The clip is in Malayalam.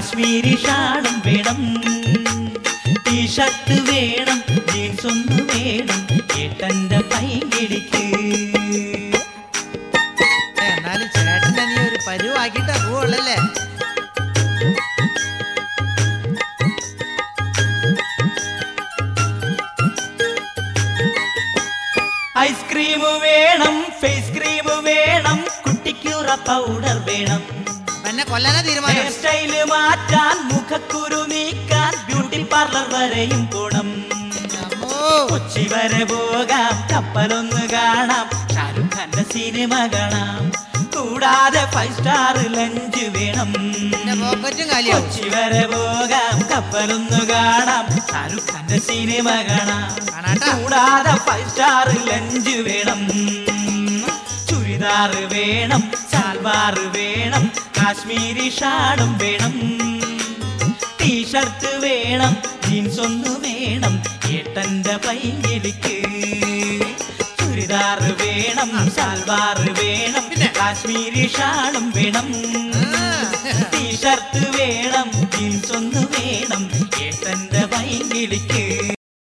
കാശ്മീരി ഷാളും വേണം, ടീഷർട്ട് വേണം, ജീൻസ് ഒന്ന് വേണം ഏട്ടന്റെ പൈങ്കിളിക്ക്. എന്നാലും ചേട്ടനെ നീ ഒരു പരുവാക്കിട്ടാ പോവുള്ളല്ലേ? ഐസ്ക്രീം വേണം, ഫേസ് ക്രീം വേണം, കുട്ടിക്കുറ പൗഡർ വേണം, എന്നെ കൊല്ലാനാ തീരുമാനം. ഹെയർ സ്റ്റൈല് മാറ്റാൻ, മുഖക്കുരു നീക്കാൻ ബ്യൂട്ടി പാർലർ വരെയും പോണം. കൊച്ചി വരെ പോകാം, കപ്പലൊന്ന് കാണാം, ഷാരൂഖ് ഖാന്റെ സിനിമ കാണാം, കൂടാതെ 5 സ്റ്റാർ ലഞ്ച് വേണം. കൊച്ചി വരെ പോകാം, കപ്പലൊന്ന് കാണാം, ഷാരൂഖ് ഖാന്റെ സിനിമ കാണാം, കൂടാതെ 5 സ്റ്റാർ ലഞ്ച് വേണം. ചുരിദാർ വേണം, സാൽവാർ വേണം, കാശ്മീരി ഷാളും വേണം, ടീഷർട്ട് വേണം, ജീൻസ് ഒന്ന് വേണം ഏട്ടന്റെ പൈങ്കിളിക്ക്. ചുരിദാർ വേണം, സാൽവാർ വേണം, കാശ്മീരി ഷാളും വേണം, ടീഷർട്ട് വേണം, ജീൻസ് ഒന്ന് വേണം ഏട്ടന്റെ പൈങ്കിളിക്ക്.